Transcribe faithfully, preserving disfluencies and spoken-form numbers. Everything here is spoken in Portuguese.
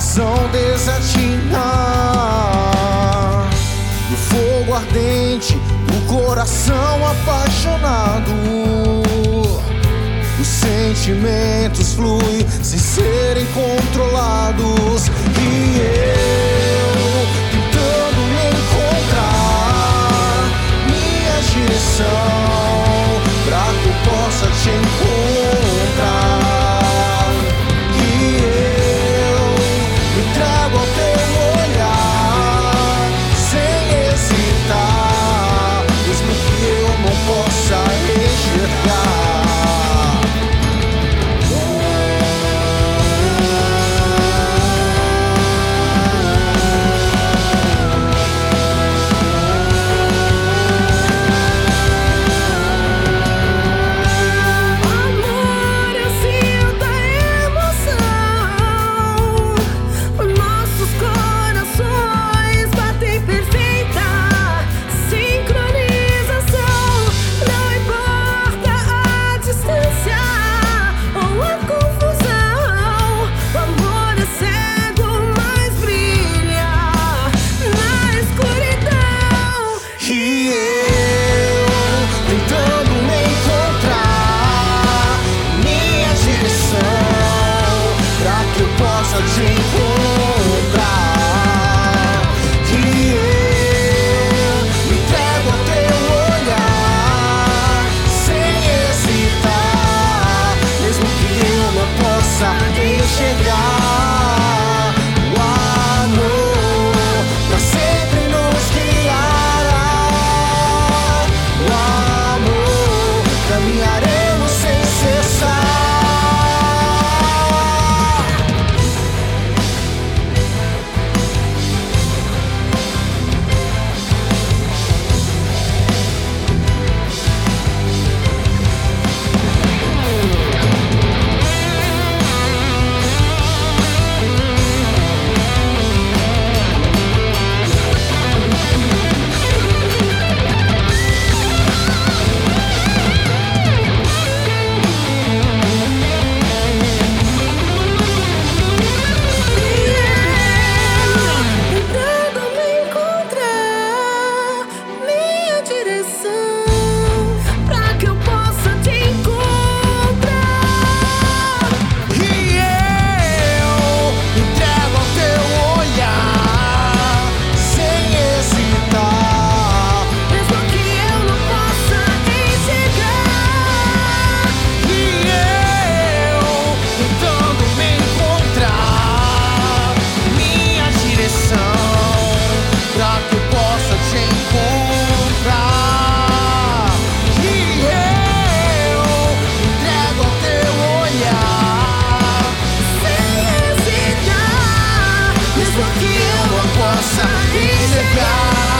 razão desatinar. No fogo ardente, o coração apaixonado, os sentimentos fluem sem serem controlados. E eu tentando me encontrar minha direção, pra que eu possa te encontrar. E eu me entrego ao teu olhar sem hesitar, mesmo que eu não possa enxergar. Te encontrar, e eu me entrego ao teu olhar sem hesitar, mesmo que eu não possa enxergar. O amor pra sempre nos guiará. O amor, caminharemos sem cessar. Mesmo que eu não possa enxergar.